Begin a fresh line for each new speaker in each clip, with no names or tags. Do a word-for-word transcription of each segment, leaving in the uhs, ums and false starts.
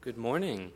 Good morning.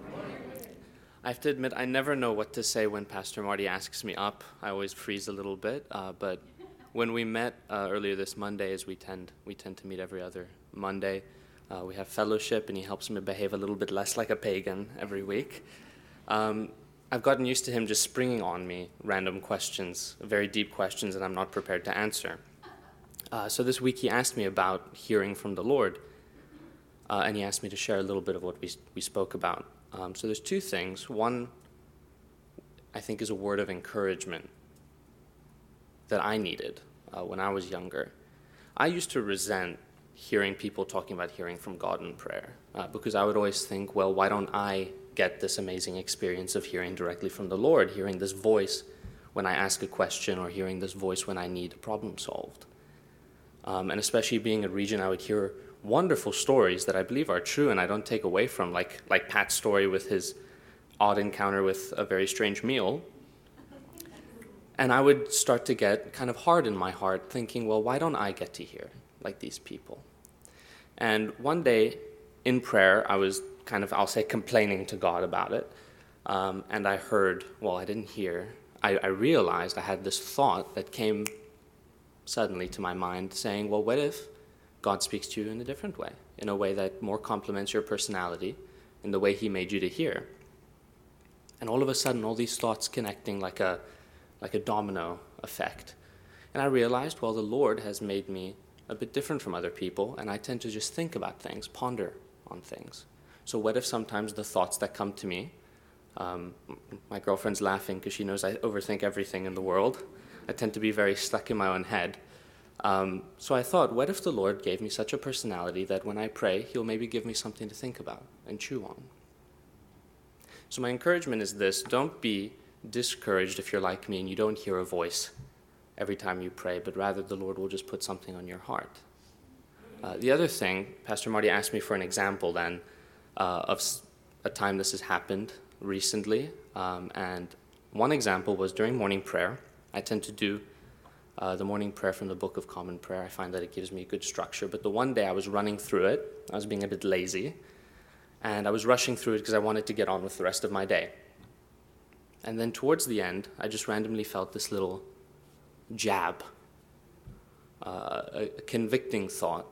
I have to admit, I never know what to say when Pastor Marty asks me up. I always freeze a little bit, uh, but when we met uh, earlier this Monday, as we tend we tend to meet every other Monday, uh, we have fellowship, and he helps me behave a little bit less like a pagan every week. Um, I've gotten used to him just springing on me random questions, very deep questions that I'm not prepared to answer. Uh, so this week he asked me about hearing from the Lord. Uh, and he asked me to share a little bit of what we we spoke about. Um, so there's two things. One, I think, is a word of encouragement that I needed uh, when I was younger. I used to resent hearing people talking about hearing from God in prayer uh, because I would always think, well, why don't I get this amazing experience of hearing directly from the Lord, hearing this voice when I ask a question or hearing this voice when I need a problem solved? Um, and especially being a region, I would hear wonderful stories that I believe are true and I don't take away from, like like Pat's story with his odd encounter with a very strange meal. And I would start to get kind of hard in my heart, thinking, well, why don't I get to hear like these people? And one day in prayer, I was kind of, I'll say, complaining to God about it. Um, and I heard, well, I didn't hear. I, I realized I had this thought that came suddenly to my mind saying, well, what if God speaks to you in a different way, in a way that more complements your personality, in the way he made you to hear? And all of a sudden, all these thoughts connecting like a like a domino effect. And I realized, well, the Lord has made me a bit different from other people, and I tend to just think about things, ponder on things. So what if sometimes the thoughts that come to me, um, my girlfriend's laughing because she knows I overthink everything in the world. I tend to be very stuck in my own head. Um, so I thought, what if the Lord gave me such a personality that when I pray, he'll maybe give me something to think about and chew on? So my encouragement is this: don't be discouraged if you're like me and you don't hear a voice every time you pray, but rather the Lord will just put something on your heart. Uh, the other thing, Pastor Marty asked me for an example then uh, of a time this has happened recently, um, and one example was during morning prayer. I tend to do Uh, the morning prayer from the Book of Common Prayer. I find that it gives me good structure. But the one day I was running through it, I was being a bit lazy, and I was rushing through it because I wanted to get on with the rest of my day. And then towards the end, I just randomly felt this little jab, uh, a, a convicting thought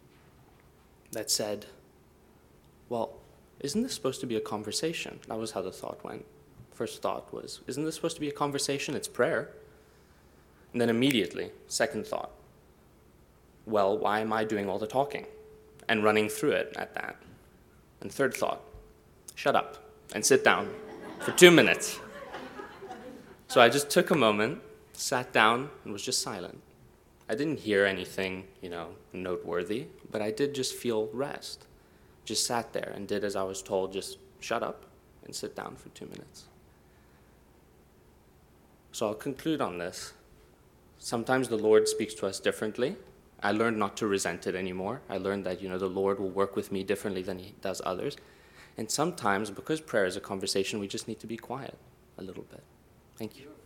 that said, well, isn't this supposed to be a conversation? That was how the thought went. First thought was, isn't this supposed to be a conversation? It's prayer. And then immediately, second thought, well, why am I doing all the talking? And running through it at that. And third thought, shut up and sit down for two minutes. So I just took a moment, sat down, and was just silent. I didn't hear anything, you know, noteworthy, but I did just feel rest. Just sat there and did as I was told, just shut up and sit down for two minutes. So I'll conclude on this. Sometimes the Lord speaks to us differently. I learned not to resent it anymore. I learned that, you know, the Lord will work with me differently than he does others. And sometimes, because prayer is a conversation, we just need to be quiet a little bit. Thank you.